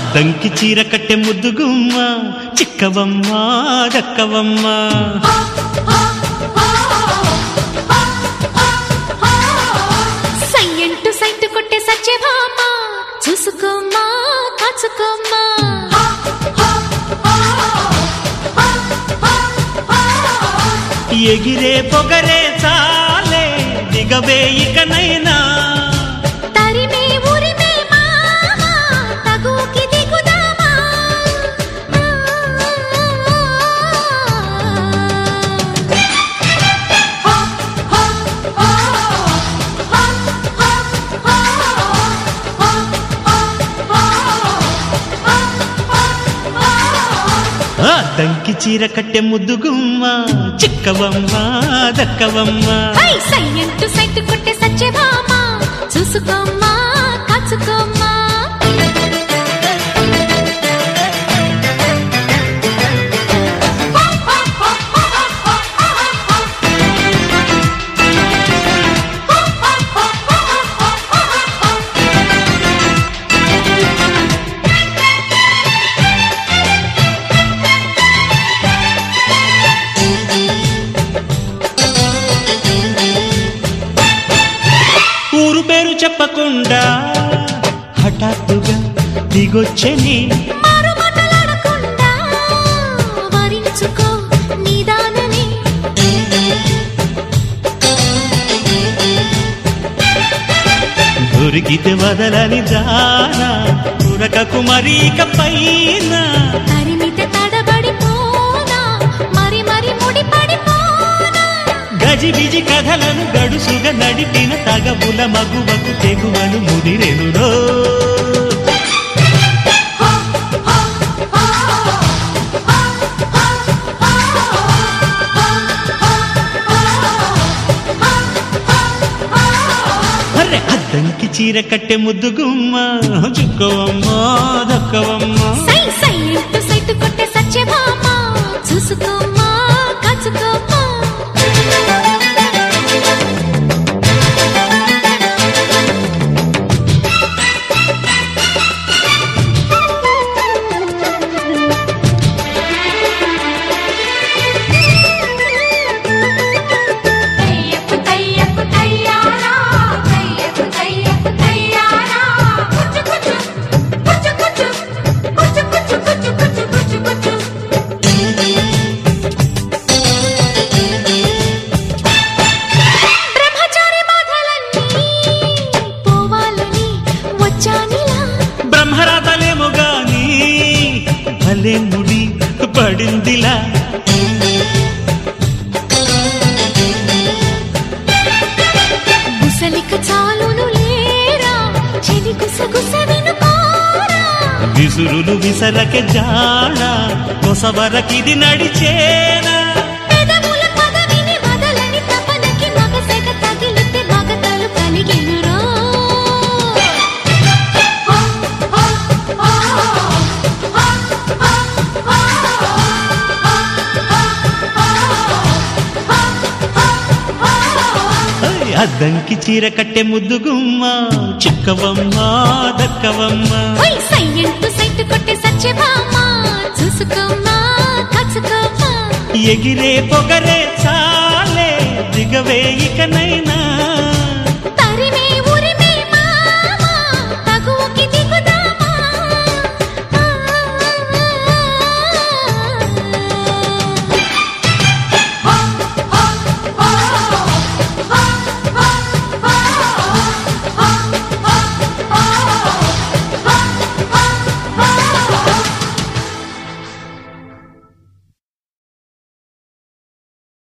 దంకి చీర కట్టె ముద్దుగుమ్మ చిక్కవమ్మ దక్కవమ్మ సయ్యంటు సైటు కొట్టే సత్యభామ చూసుకోమ్మా కాచుకోమ్మా ఎగిరే పొగరే చాలే దిగవే ఇకనైనా తరిమే ఉరిమే మామా తగుకి దిగుదామా దంకి చీర కట్టె ముద్దుగుమ్మ చిక్కవమ్మ దక్కవమ్మ సయ్యంటు సైటు కొట్టే సత్యభామ చూసుకోమ్మా కాచుకోమ్మా ఊరు పేరు చెప్పకుండా హఠాత్తుగా దిగొచ్చని మారు మాటలాడకుండా వరించుకో నీదానని దొరికితే వదలని జానా ఉరకకు మరీక పైన తరిమితే తడబడిపోనా మరి మరి ముడిపడిపోనా గజిబిజి కథలను గడుసుగా నడిపిన తగవుల మగువకు తెగువను ముదిరెనురో అరే అద్దంకి చీర కట్టె ముద్దుగుమ్మ చుక్కవమ్మ దక్కవమ్మ సయ్యంటు సైటు కొట్టే సత్యభామ చూసుకోమ్మా కాచుకోమ్మా బ్రహ్మరాతలేమో గాని భలే ముడి పడిందిలా గుసలిక చాలును లేరా చెలి గుసగుస వినుకోరా విసురులు విసరకే జాడ కొసవరకిది నడిచేనా పెదవుల పదవిని వదలని తపనకి మగసెగ తగిలితే మగతలు కలిగెనురా అద్దంకి చీర కట్టె ముద్దుగుమ్మ చిక్కవమ్మ దక్కవమ్మ సయ్యంటు సైటు కొట్టే సత్యభామ చూసుకోమ్మా కాచుకోమ్మా ఎగిరే పొగరే చాలే దిగవే ఇకనైనా